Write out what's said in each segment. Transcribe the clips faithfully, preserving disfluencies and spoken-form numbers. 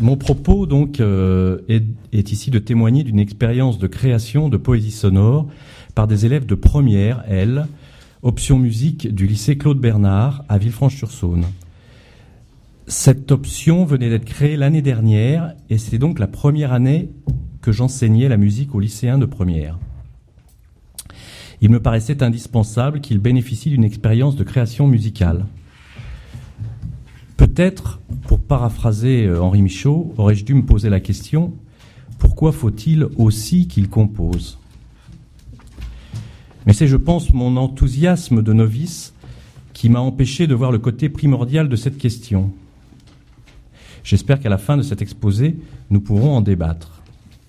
Mon propos donc euh, est, est ici de témoigner d'une expérience de création de poésie sonore par des élèves de première L, option musique du lycée Claude Bernard à Villefranche-sur-Saône. Cette option venait d'être créée l'année dernière et c'est donc la première année que j'enseignais la musique aux lycéens de première. Il me paraissait indispensable qu'ils bénéficient d'une expérience de création musicale. Peut-être, pour paraphraser Henri Michaud, aurais-je dû me poser la question « Pourquoi faut-il aussi qu'ils composent ?» Mais c'est, je pense, mon enthousiasme de novice qui m'a empêché de voir le côté primordial de cette question. J'espère qu'à la fin de cet exposé, nous pourrons en débattre.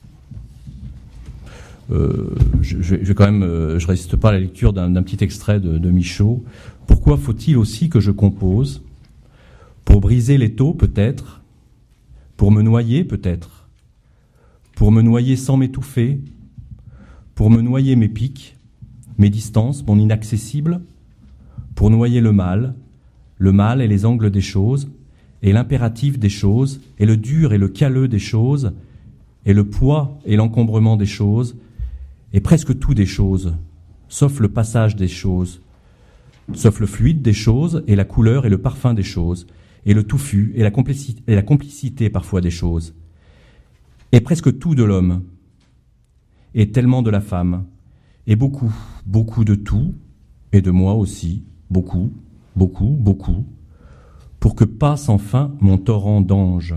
Euh, je, je vais quand même, euh, je résiste pas à la lecture d'un, d'un petit extrait de, de Michaud. Pourquoi faut-il aussi que je compose ? Pour briser l'étau, peut-être. Pour me noyer, peut-être. Pour me noyer sans m'étouffer. Pour me noyer mes pics, mes distances, mon inaccessible. Pour noyer le mal, le mal et les angles des choses, et l'impératif des choses, et le dur et le calleux des choses, et le poids et l'encombrement des choses, et presque tout des choses, sauf le passage des choses, sauf le fluide des choses, et la couleur et le parfum des choses, et le touffu, et la complicité, et la complicité parfois des choses, et presque tout de l'homme, et tellement de la femme, et beaucoup, beaucoup de tout, et de moi aussi, beaucoup, beaucoup, beaucoup, pour que passe enfin mon torrent d'anges.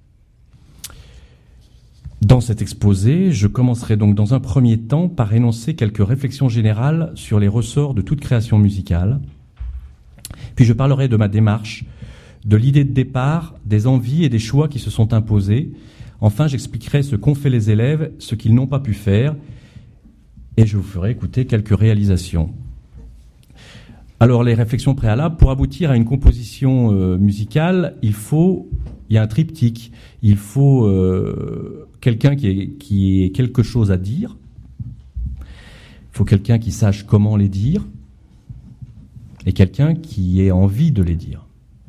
Dans cet exposé, je commencerai donc dans un premier temps par énoncer quelques réflexions générales sur les ressorts de toute création musicale, puis je parlerai de ma démarche, de l'idée de départ, des envies et des choix qui se sont imposés. Enfin, j'expliquerai ce qu'ont fait les élèves, ce qu'ils n'ont pas pu faire, et je vous ferai écouter quelques réalisations. Alors, les réflexions préalables, pour aboutir à une composition euh, musicale, il faut, il y a un triptyque, il faut euh, quelqu'un qui ait, qui ait quelque chose à dire, il faut quelqu'un qui sache comment les dire, et quelqu'un qui ait envie de les dire.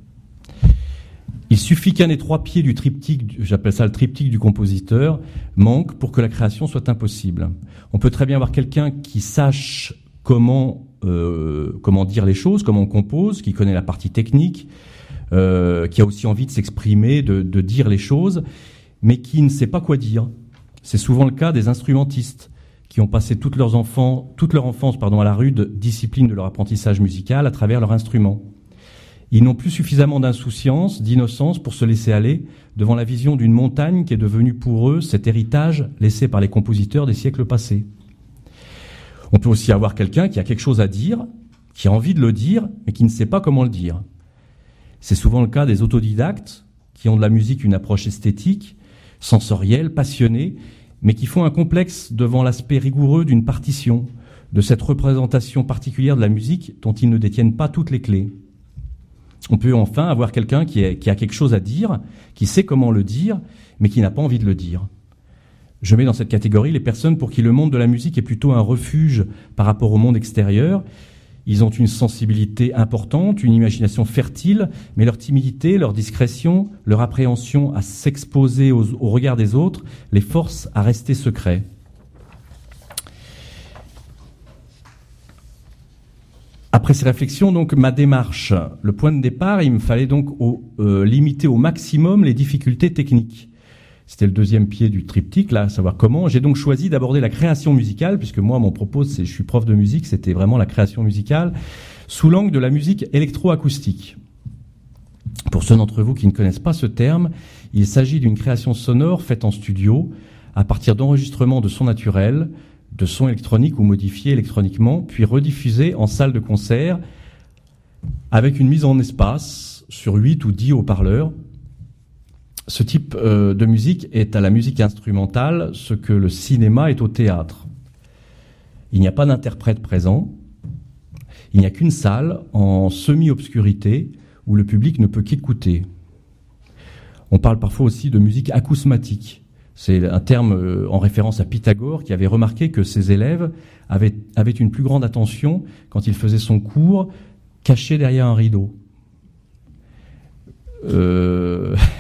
Il suffit qu'un des trois pieds du triptyque, j'appelle ça le triptyque du compositeur, manque pour que la création soit impossible. On peut très bien avoir quelqu'un qui sache comment euh, comment dire les choses, comment on compose, qui connaît la partie technique, euh, qui a aussi envie de s'exprimer, de, de dire les choses, mais qui ne sait pas quoi dire. C'est souvent le cas des instrumentistes qui ont passé toutes leurs enfants, toute leur enfance pardon, à la rude discipline de leur apprentissage musical à travers leur instrument. Ils n'ont plus suffisamment d'insouciance, d'innocence pour se laisser aller devant la vision d'une montagne qui est devenue pour eux cet héritage laissé par les compositeurs des siècles passés. On peut aussi avoir quelqu'un qui a quelque chose à dire, qui a envie de le dire, mais qui ne sait pas comment le dire. C'est souvent le cas des autodidactes qui ont de la musique une approche esthétique, sensorielle, passionnée, mais qui font un complexe devant l'aspect rigoureux d'une partition, de cette représentation particulière de la musique dont ils ne détiennent pas toutes les clés. On peut enfin avoir quelqu'un qui, est, qui a quelque chose à dire, qui sait comment le dire, mais qui n'a pas envie de le dire. Je mets dans cette catégorie les personnes pour qui le monde de la musique est plutôt un refuge par rapport au monde extérieur. Ils ont une sensibilité importante, une imagination fertile, mais leur timidité, leur discrétion, leur appréhension à s'exposer aux, au regard des autres les force à rester secrets. Après ces réflexions, donc, ma démarche, le point de départ, il me fallait donc au, euh, limiter au maximum les difficultés techniques. C'était le deuxième pied du triptyque, là, savoir comment. J'ai donc choisi d'aborder la création musicale, puisque moi, mon propos, c'est, je suis prof de musique, c'était vraiment la création musicale, sous l'angle de la musique électroacoustique. Pour ceux d'entre vous qui ne connaissent pas ce terme, il s'agit d'une création sonore faite en studio, à partir d'enregistrements de sons naturels, de sons électroniques ou modifiés électroniquement, puis rediffusés en salle de concert, avec une mise en espace sur huit ou dix haut-parleurs. Ce type euh, de musique est à la musique instrumentale ce que le cinéma est au théâtre. Il n'y a pas d'interprète présent, il n'y a qu'une salle en semi-obscurité où le public ne peut qu'écouter. On parle parfois aussi de musique acousmatique. C'est un terme euh, en référence à Pythagore qui avait remarqué que ses élèves avaient, avaient une plus grande attention quand il faisait son cours caché derrière un rideau. Euh...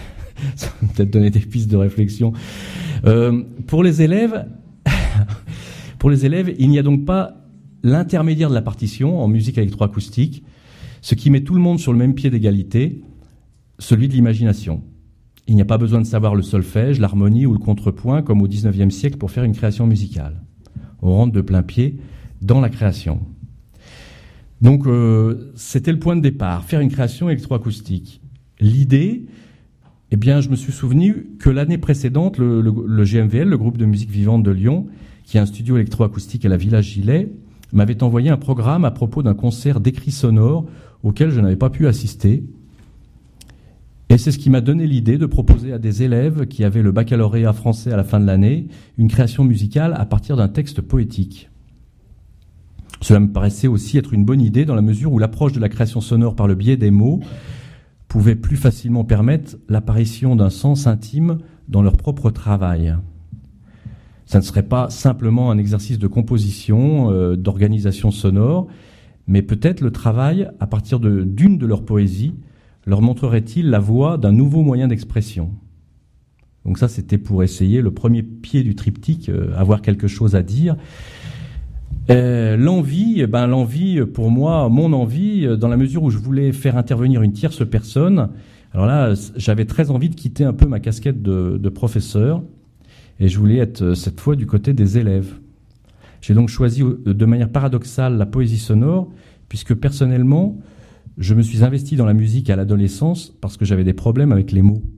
Ça va peut-être donner des pistes de réflexion. Euh, pour les élèves, pour les élèves, il n'y a donc pas l'intermédiaire de la partition en musique électroacoustique, ce qui met tout le monde sur le même pied d'égalité, celui de l'imagination. Il n'y a pas besoin de savoir le solfège, l'harmonie ou le contrepoint comme au dix-neuvième siècle pour faire une création musicale. On rentre de plein pied dans la création. Donc euh, c'était le point de départ, faire une création électroacoustique. L'idée, eh bien, je me suis souvenu que l'année précédente, le, le, le G M V L, le groupe de musique vivante de Lyon, qui a un studio électroacoustique à la Villa Gilet, m'avait envoyé un programme à propos d'un concert d'écrit sonore auquel je n'avais pas pu assister. Et c'est ce qui m'a donné l'idée de proposer à des élèves qui avaient le baccalauréat français à la fin de l'année une création musicale à partir d'un texte poétique. Cela me paraissait aussi être une bonne idée dans la mesure où l'approche de la création sonore par le biais des mots pouvait plus facilement permettre l'apparition d'un sens intime dans leur propre travail. Ça ne serait pas simplement un exercice de composition, euh, d'organisation sonore, mais peut-être le travail à partir de, d'une de leurs poésies leur montrerait-il la voie d'un nouveau moyen d'expression. Donc ça, c'était pour essayer le premier pied du triptyque, euh, avoir quelque chose à dire. Euh, l'envie, ben l'envie pour moi, mon envie, dans la mesure où je voulais faire intervenir une tierce personne. Alors là, j'avais très envie de quitter un peu ma casquette de, de professeur et je voulais être cette fois du côté des élèves. J'ai donc choisi de manière paradoxale la poésie sonore, puisque personnellement, je me suis investi dans la musique à l'adolescence parce que j'avais des problèmes avec les mots.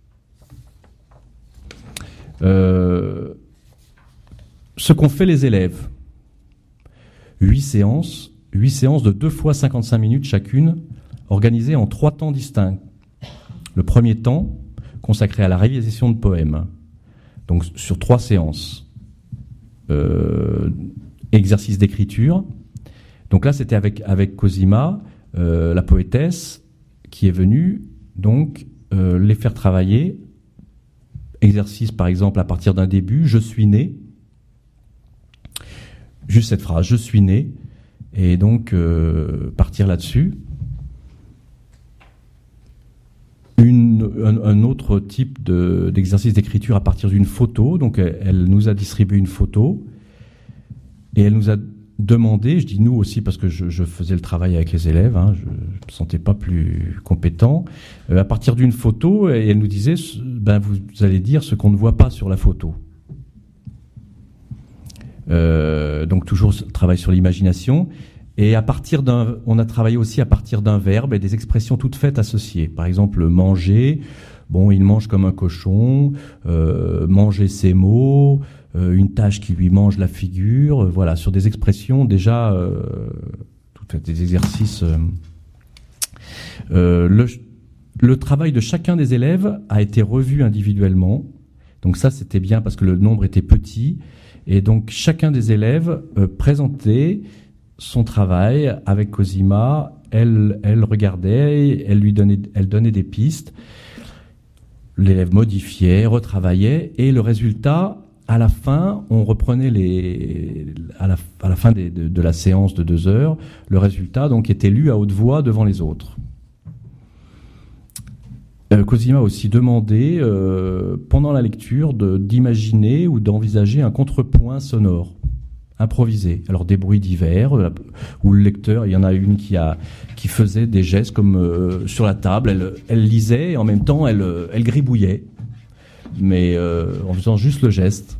Euh, ce qu'ont fait les élèves, huit séances, huit séances de deux fois cinquante-cinq minutes chacune, organisées en trois temps distincts. Le premier temps, consacré à la réalisation de poèmes, donc sur trois séances. Euh, exercice d'écriture. Donc là, c'était avec, avec Cosima, euh, la poétesse, qui est venue donc euh, les faire travailler. Exercice, par exemple, à partir d'un début, je suis né. Juste cette phrase, je suis né. Et donc, euh, partir là-dessus. Une, un, un autre type de, d'exercice d'écriture à partir d'une photo. Donc, elle, elle nous a distribué une photo. Et elle nous a demandé, je dis nous aussi parce que je, je faisais le travail avec les élèves, hein, je ne me sentais pas plus compétent, euh, à partir d'une photo, et elle nous disait, ben, vous, vous allez dire ce qu'on ne voit pas sur la photo. Euh, donc toujours travail sur l'imagination. Et à partir d'un, on a travaillé aussi à partir d'un verbe et des expressions toutes faites associées. Par exemple, manger, bon, il mange comme un cochon, euh, manger ses mots, une tâche qui lui mange la figure, euh, voilà, sur des expressions déjà, euh, tout, des exercices. Euh, euh, le, le travail de chacun des élèves a été revu individuellement, donc ça c'était bien parce que le nombre était petit, et donc chacun des élèves euh, présentait son travail avec Cosima, elle, elle regardait, elle lui donnait, elle donnait des pistes, l'élève modifiait, retravaillait, et le résultat, à la fin, on reprenait les, à la, à la fin des, de, de la séance de deux heures, le résultat donc était lu à haute voix devant les autres. Euh, Cosima a aussi demandé, euh, pendant la lecture, de, d'imaginer ou d'envisager un contrepoint sonore, improvisé. Alors des bruits divers, euh, où le lecteur, il y en a une qui a, qui faisait des gestes comme euh, sur la table, elle, elle lisait et en même temps elle, elle gribouillait. Mais euh, en faisant juste le geste.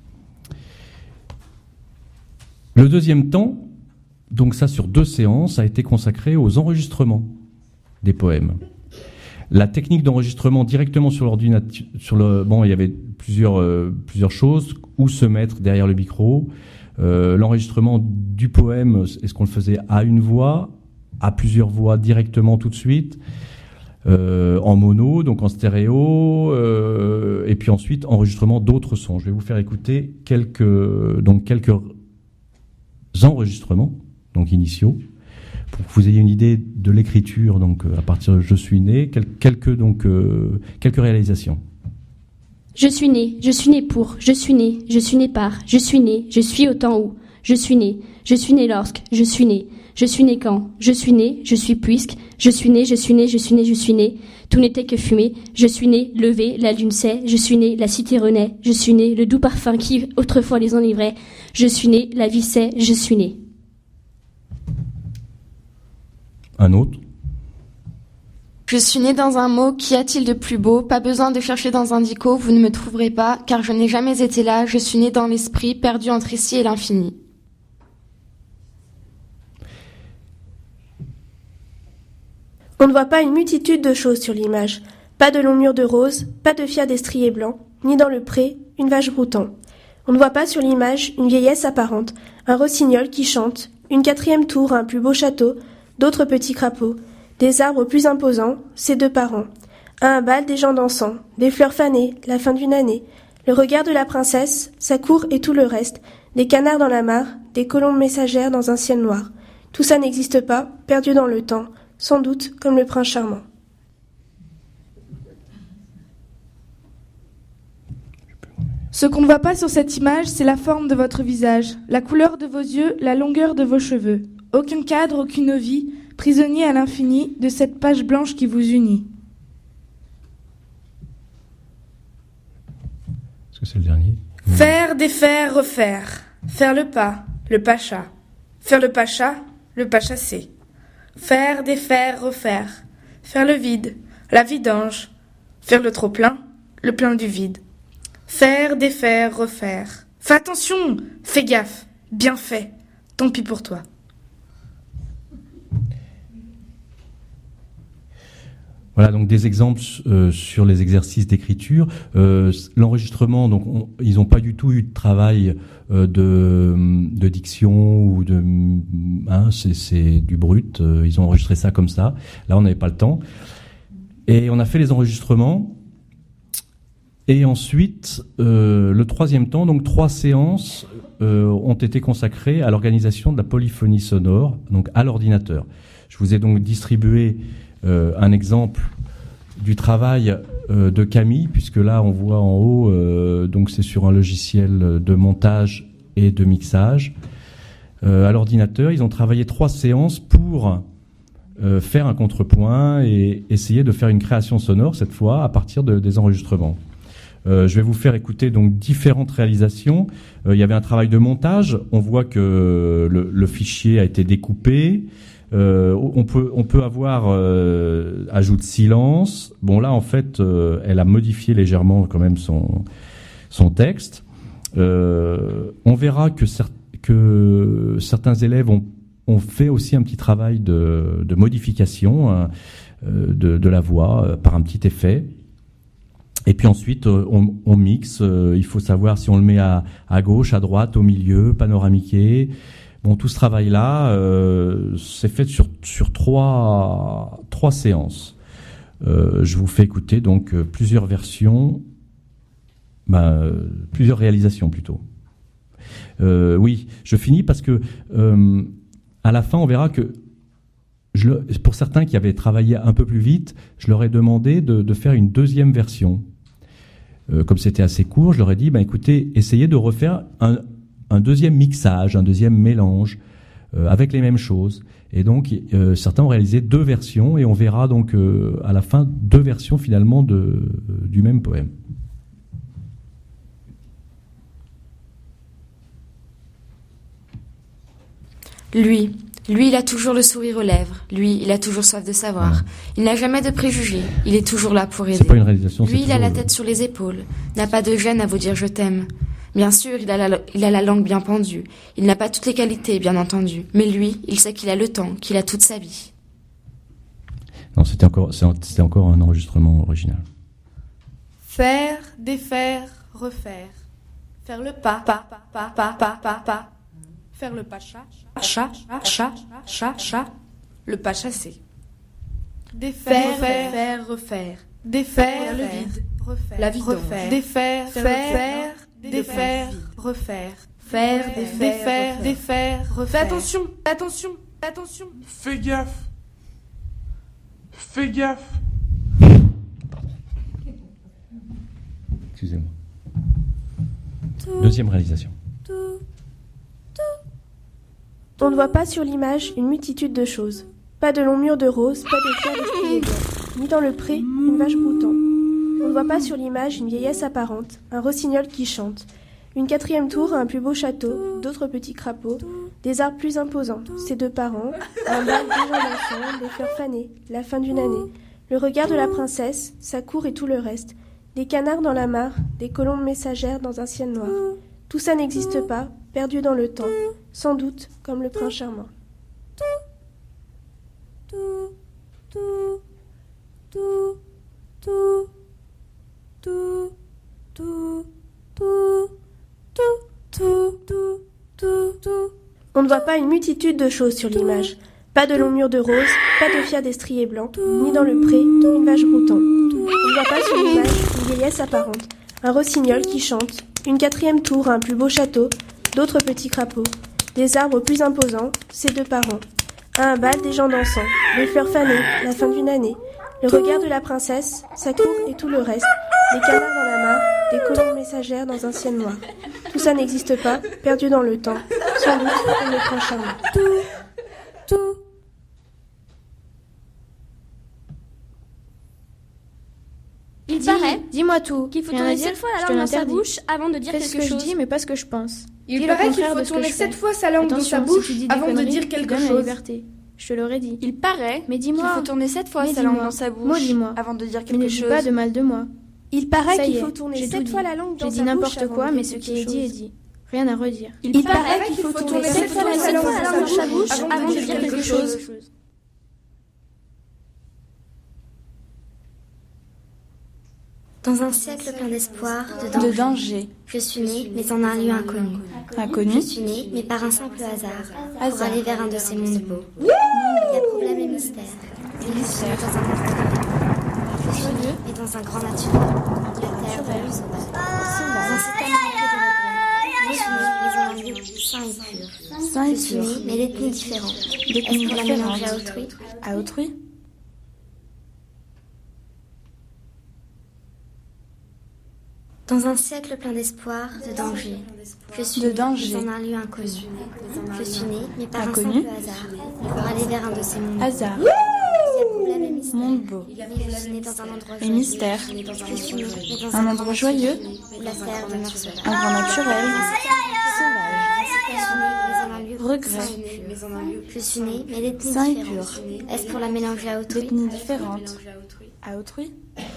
Le deuxième temps, donc ça sur deux séances, a été consacré aux enregistrements des poèmes. La technique d'enregistrement directement sur l'ordinateur, sur le, bon, il y avait plusieurs, euh, plusieurs choses, où se mettre derrière le micro. Euh, l'enregistrement du poème, est-ce qu'on le faisait à une voix, à plusieurs voix directement tout de suite? Euh, en mono, donc en stéréo, euh, et puis ensuite enregistrement d'autres sons. Je vais vous faire écouter quelques donc quelques enregistrements donc initiaux pour que vous ayez une idée de l'écriture donc à partir de je suis né, quel, quelques donc euh, quelques réalisations. Je suis né, je suis né pour, je suis né, je suis né par, je suis né, je suis au temps où, je suis né, je suis né lorsque, je suis né, je suis né quand, je suis né, je suis puisque, Je suis né, je suis né, je suis né, je suis né. Tout n'était que fumée. Je suis né, levé, la lune sait. Je suis né, la cité renaît. Je suis né, le doux parfum qui autrefois les enivrait. Je suis né, la vie sait, je suis né. Un autre. Je suis né dans un mot, qu'y a-t-il de plus beau? Pas besoin de chercher dans un dico, vous ne me trouverez pas, car je n'ai jamais été là, je suis né dans l'esprit, perdu entre ici et l'infini. On ne voit pas une multitude de choses sur l'image. Pas de longs murs de roses, pas de fiers destriers blancs, ni dans le pré, une vache broutant. On ne voit pas sur l'image une vieillesse apparente, un rossignol qui chante, une quatrième tour, un plus beau château, d'autres petits crapauds, des arbres plus imposants, ses deux parents. À un bal, des gens dansant, des fleurs fanées, la fin d'une année, le regard de la princesse, sa cour et tout le reste, des canards dans la mare, des colombes messagères dans un ciel noir. Tout ça n'existe pas, perdu dans le temps, sans doute comme le prince charmant. Ce qu'on ne voit pas sur cette image, c'est la forme de votre visage, la couleur de vos yeux, la longueur de vos cheveux. Aucun cadre, aucune vie, prisonnier à l'infini de cette page blanche qui vous unit. Est-ce que c'est le dernier? Faire, défaire, refaire. Faire le pas, le pacha. Faire le pacha, le pas chassé. Faire, défaire, refaire. Faire le vide, la vidange. Faire le trop-plein, le plein du vide. Faire, défaire, refaire. Fais attention, fais gaffe, bien fait. Tant pis pour toi. Voilà donc des exemples euh, sur les exercices d'écriture. Euh, l'enregistrement, donc on, ils n'ont pas du tout eu de travail euh, de, de diction ou de, hein, c'est, c'est du brut. Euh, ils ont enregistré ça comme ça. Là, on n'avait pas le temps. Et on a fait les enregistrements. Et ensuite, euh, le troisième temps, donc trois séances euh, ont été consacrées à l'organisation de la polyphonie sonore, donc à l'ordinateur. Je vous ai donc distribué euh, un exemple du travail euh, de Camille, puisque là on voit en haut, euh, donc c'est sur un logiciel de montage et de mixage euh, à l'ordinateur. Ils ont travaillé trois séances pour euh, faire un contrepoint et essayer de faire une création sonore cette fois à partir de, des enregistrements. Euh, je vais vous faire écouter donc différentes réalisations. Euh, il y avait un travail de montage. On voit que le, le fichier a été découpé. Euh, on peut on peut avoir euh, ajout de silence. Bon là en fait, euh, elle a modifié légèrement quand même son son texte. Euh, on verra que, cer- que certains élèves ont ont fait aussi un petit travail de, de modification hein, de, de la voix euh, par un petit effet. Et puis ensuite, on, on mixe. Euh, il faut savoir si on le met à, à gauche, à droite, au milieu, panoramiqué. Bon, tout ce travail-là, euh, c'est fait sur sur trois trois séances. Euh, je vous fais écouter donc euh, plusieurs versions, ben, euh, plusieurs réalisations plutôt. Euh, oui, je finis parce que euh, à la fin, on verra que je le, pour certains qui avaient travaillé un peu plus vite, je leur ai demandé de, de faire une deuxième version. Euh, comme c'était assez court, je leur ai dit, ben écoutez, essayez de refaire un, un deuxième mixage, un deuxième mélange euh, avec les mêmes choses. Et donc, euh, certains ont réalisé deux versions et on verra donc euh, à la fin deux versions finalement de, euh, du même poème. Lui, lui, il a toujours le sourire aux lèvres. Lui, il a toujours soif de savoir. Ouais. Il n'a jamais de préjugés. Il est toujours là pour aider. C'est pas une réalisation. Lui, il a la tête le... sur les épaules. N'a pas de gêne à vous dire je t'aime. Bien sûr, il a, la, il a la langue bien pendue. Il n'a pas toutes les qualités, bien entendu. Mais lui, il sait qu'il a le temps, qu'il a toute sa vie. Non, c'était encore, c'était encore un enregistrement original. Faire, défaire, refaire. Faire le pas, pas, pas, pas, pas, pas, pas. Faire le pas chat, chat, chat, chat, chat. Le pas chassé. Défaire, refaire, refaire, refaire. Défaire, le vide, refaire. La vie refaire. Défaire, faire, défaire, refaire. Faire, défaire, défaire, refaire. Attention, attention, attention. Fais gaffe. Fais gaffe. Excusez-moi. Deuxième réalisation. On ne voit pas sur l'image une multitude de choses. Pas de longs murs de roses, pas de fleurs d'estrier blanc, ni dans le pré, une vache broutant. On ne voit pas sur l'image une vieillesse apparente, un rossignol qui chante. Une quatrième tour à un plus beau château, d'autres petits crapauds, des arbres plus imposants, ses deux parents, un bal déjà d'enfants, des fleurs fanées, la fin d'une année, le regard de la princesse, sa cour et tout le reste, des canards dans la mare, des colombes messagères dans un ciel noir. Tout ça n'existe pas, perdu dans le temps, sans doute comme le prince charmant. On ne voit pas une multitude de choses sur l'image. Pas de longs murs de roses, pas de fiers destriers blancs, ni dans le pré, une vache broutant. On ne voit pas sur l'image une vieillesse apparente, un rossignol qui chante, une quatrième tour à un plus beau château, d'autres petits crapauds, des arbres plus imposants, ses deux parents, à un bal des gens dansant, des fleurs fanées, la fin d'une année, le regard de la princesse, sa cour et tout le reste, des canards dans la mare, des colombes messagères dans un ciel noir. Tout ça n'existe pas, perdu dans le temps, sans doute comme le prince charmant. Il paraît dis-moi tout. qu'il faut Rien à tourner dire, sept fois je la te langue dans sa l'interdis. bouche avant de dire Fais ce quelque que chose. je dis, mais pas ce que je pense. Il Dis le paraît qu'il contraire faut de ce que tourner je fais. sept fois sa langue dans Attention, sa si bouche tu dis des avant de conneries, dire quelque donne la chose. liberté. Je te l'aurais dit. Il paraît Mais qu'il dis-moi. faut tourner sept fois Mais sa langue dis-moi. dans sa bouche Moi, dis-moi. avant de dire Mais quelque ne dis chose. pas de mal de moi. Il paraît Ça y qu'il est, faut tourner j'ai sept tout fois dit. la langue dans J'ai sa dit bouche n'importe avant quoi, de mais dire ce qui quelque est dit est chose. dit. Rien à redire. Il paraît qu'il faut tourner tourner sept sept fois la langue dans sa bouche avant de dire quelque chose. Dans un siècle plein d'espoir, de danger. De danger. Je suis née, mais en un lieu inconnu. Inconnu. Je suis née, mais par un simple hasard, pour Hasard. aller vers un de ces mondes beaux. Il y a problème et mystère. Je suis née dans un monde cruel. Je suis née, mais dans un grand naturel. La terre de l'eau sauvage. Dans un système rempli de regrets. Je suis née, mais en un lieu sain et pur. Sain et Je suis pur. née, mais d'ethnie différente. D'ethnie Est-ce pour la différente. mélanger à autrui? À autrui. Dans un siècle plein d'espoir, de danger. Je suis De née danger. dans un lieu inconnu. Je suis née, mais par Inconnu. un simple hasard, pour aller vers un de ces mondes. Hasard. Il y a problème et mystère. Monde beau. Mais je suis née dans un endroit Et joyeux. mystère. Je suis née, mais dans Un un endroit grand joyeux. naturel, où la terre demeure sauvage. Un grand naturel. Sauvage. Je suis née, mais en un lieu Regret. sain et pur. Je suis née, mais d'ethnie Sain et différente. pur. Est-ce pour la mélanger à autrui? D'ethnie différente. À autrui.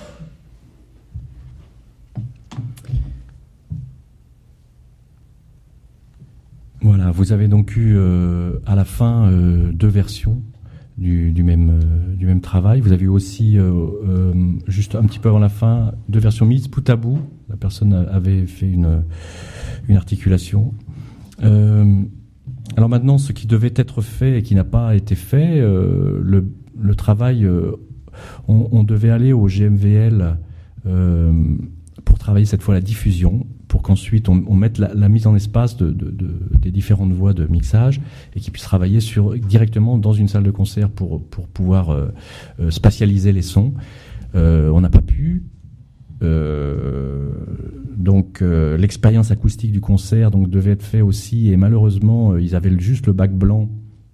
Voilà, vous avez donc eu euh, à la fin euh, deux versions du, du, même, euh, du même travail. Vous avez eu aussi, euh, euh, juste un petit peu avant la fin, deux versions mises bout à bout. La personne avait fait une, une articulation. Euh, alors maintenant, ce qui devait être fait et qui n'a pas été fait, euh, le, le travail, euh, on, on devait aller au G M V L euh, pour travailler cette fois la diffusion, pour qu'ensuite on, on mette la, la mise en espace de, de, de, des différentes voies de mixage et qu'ils puissent travailler sur, directement dans une salle de concert pour, pour pouvoir euh, euh, spatialiser les sons. Euh, on n'a pas pu. Euh, donc euh, l'expérience acoustique du concert donc devait être fait aussi, et malheureusement euh, ils avaient juste le bac blanc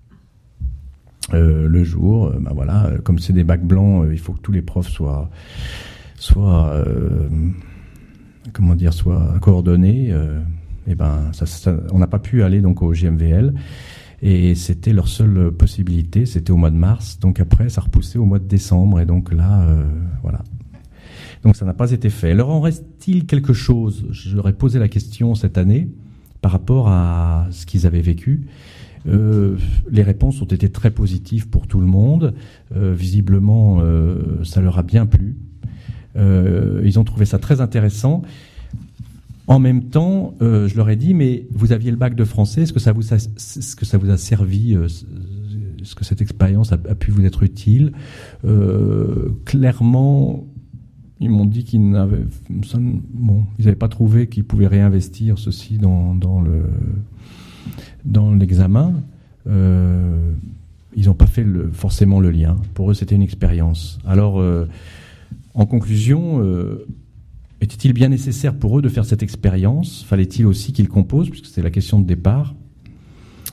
euh, le jour. Euh, ben voilà, comme c'est des bacs blancs, euh, il faut que tous les profs soient soient euh, comment dire, soit coordonnés, euh, et ben, ça, ça, on n'a pas pu aller donc au G M V L, et c'était leur seule possibilité, c'était au mois de mars, donc après ça repoussait au mois de décembre, et donc là, euh, voilà. Donc ça n'a pas été fait. Leur en reste-t-il quelque chose? J'aurais posé la question cette année par rapport à ce qu'ils avaient vécu. Euh, les réponses ont été très positives pour tout le monde. Euh, visiblement, euh, ça leur a bien plu. Euh, ils ont trouvé ça très intéressant. En même temps, euh, je leur ai dit, mais vous aviez le bac de français, est-ce que ça vous a, est-ce que ça vous a servi, euh, est-ce que cette expérience a, a pu vous être utile? euh, Clairement, ils m'ont dit qu'ils n'avaient, bon, ils n'avaient pas trouvé qu'ils pouvaient réinvestir ceci dans, dans le, dans l'examen. Euh, ils n'ont pas fait le, forcément le lien. Pour eux, c'était une expérience. Alors, euh, en conclusion, euh, était-il bien nécessaire pour eux de faire cette expérience? Fallait-il aussi qu'ils composent, puisque c'est la question de départ?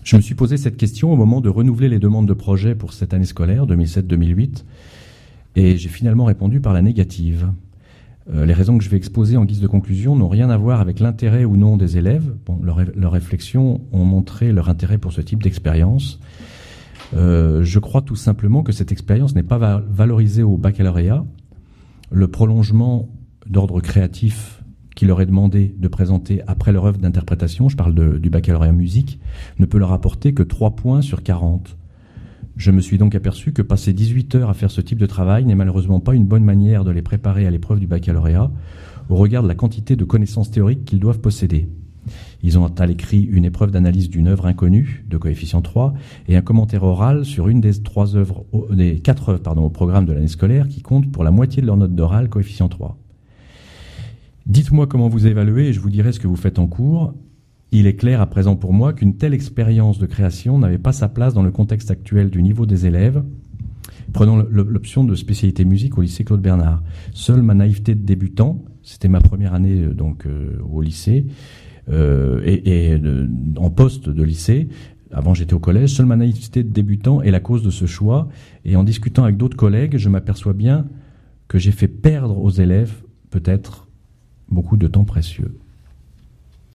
Je me suis posé cette question au moment de renouveler les demandes de projet pour cette année scolaire deux mille sept deux mille huit et j'ai finalement répondu par la négative. Euh, les raisons que je vais exposer en guise de conclusion n'ont rien à voir avec l'intérêt ou non des élèves. Bon, leurs leur réflexions ont montré leur intérêt pour ce type d'expérience. Euh, je crois tout simplement que cette expérience n'est pas va- valorisée au baccalauréat. Le prolongement d'ordre créatif qui leur est demandé de présenter après leur œuvre d'interprétation, je parle de, du baccalauréat musique, ne peut leur apporter que trois points sur quarante. Je me suis donc aperçu que passer dix-huit heures à faire ce type de travail n'est malheureusement pas une bonne manière de les préparer à l'épreuve du baccalauréat au regard de la quantité de connaissances théoriques qu'ils doivent posséder. Ils ont à l'écrit une épreuve d'analyse d'une œuvre inconnue, de coefficient trois, et un commentaire oral sur une des trois œuvres, des quatre œuvres, pardon, au programme de l'année scolaire qui compte pour la moitié de leur note d'oral, coefficient trois. Dites-moi comment vous évaluez et je vous dirai ce que vous faites en cours. Il est clair à présent pour moi qu'une telle expérience de création n'avait pas sa place dans le contexte actuel du niveau des élèves. Prenons l'option de spécialité musique au lycée Claude Bernard. Seule ma naïveté de débutant, c'était ma première année donc euh, au lycée, euh, et, et euh, en poste de lycée, avant j'étais au collège, seule ma naïveté de débutant est la cause de ce choix. Et en discutant avec d'autres collègues, je m'aperçois bien que j'ai fait perdre aux élèves peut-être beaucoup de temps précieux.